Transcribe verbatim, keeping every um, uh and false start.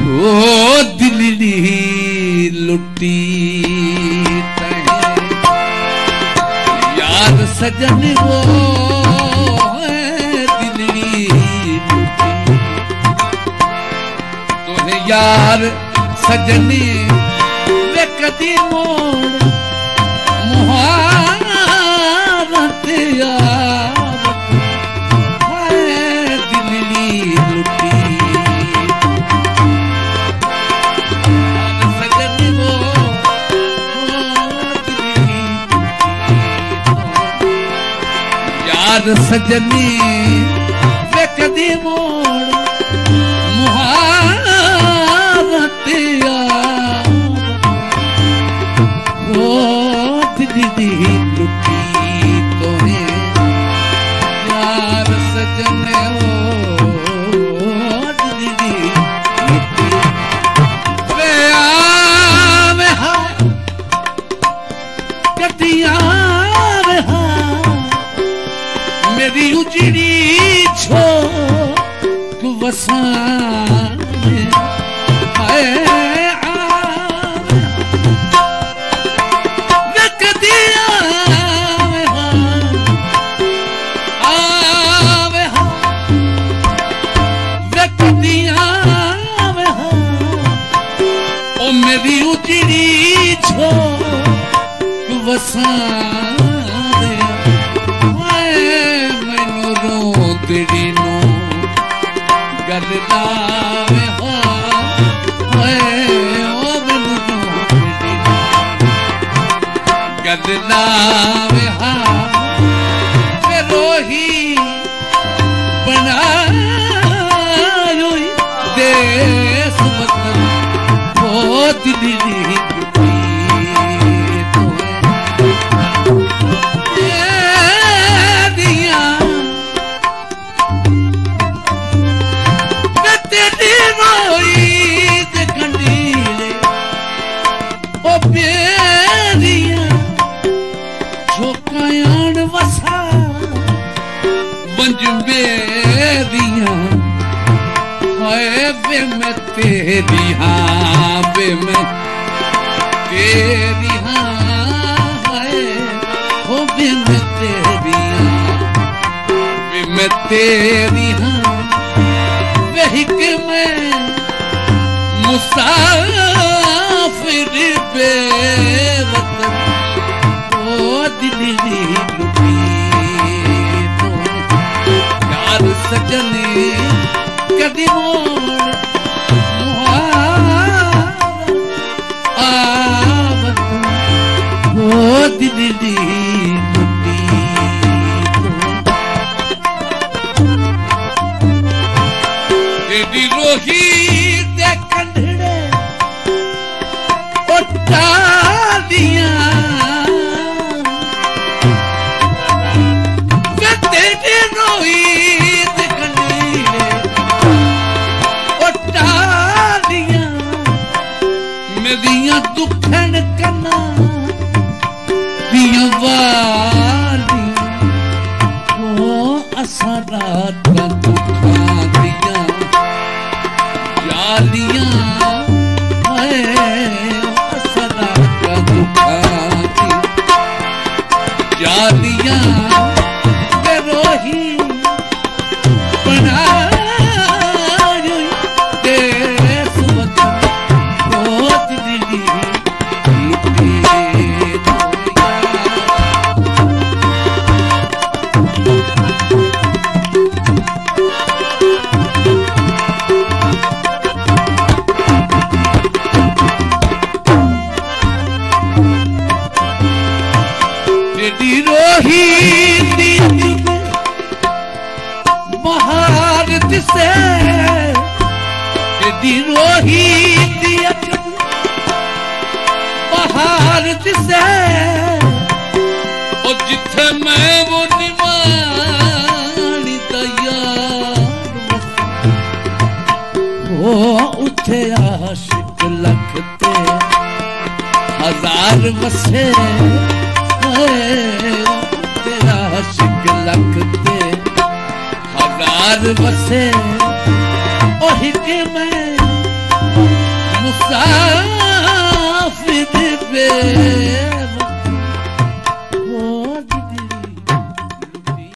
ओ दिल्ली लुटी यार सजन वो दिल्ली लुटी तोहे यार सजनी वे कदी मोड़ मुहारत यार है दिल्ली लुटी यार सजनी वे कदी मोड़ मुहारत यार वो दिल्ली लुटी तोहे यार सजने ओ दिल्ली लुटी वे आवे हाय कदियां मेरी उजड़ी छो वसाने हाय वे कदी आवे आवे वे कदी आवे ओ मेरी उजड़ी छो वसाने तेरी नो गल लावे हाय ओ मैनू तेरी गल लावे हाय रोही बनायो देश वतन ओ दिल्ली बे मैं तेरी हाँ बे मैं तेरी हाँ हो बे मैं तेरी हाँ बे मैं तेरी हाँ वही के मैं मुसाफिर बेवतन ओ दिल्ली लुटी यार सजनी कदी मोड़ आवत ओ दिल्ली लुटी तेरी रोही दे कंधड़े उठा दिया तेरी रोही मेरिया दुखन कना दिया वाली ओ असरा दुखा दिया जालियां असरा दुखा जालियां रोही बना महारत से रोही दिया महारत से और जिथे मैं वो निमानी तैयार वो उठे आशिक लखते हजार वसे तेरा आशिक लखते हजार वसे ओही के मैं साफ पे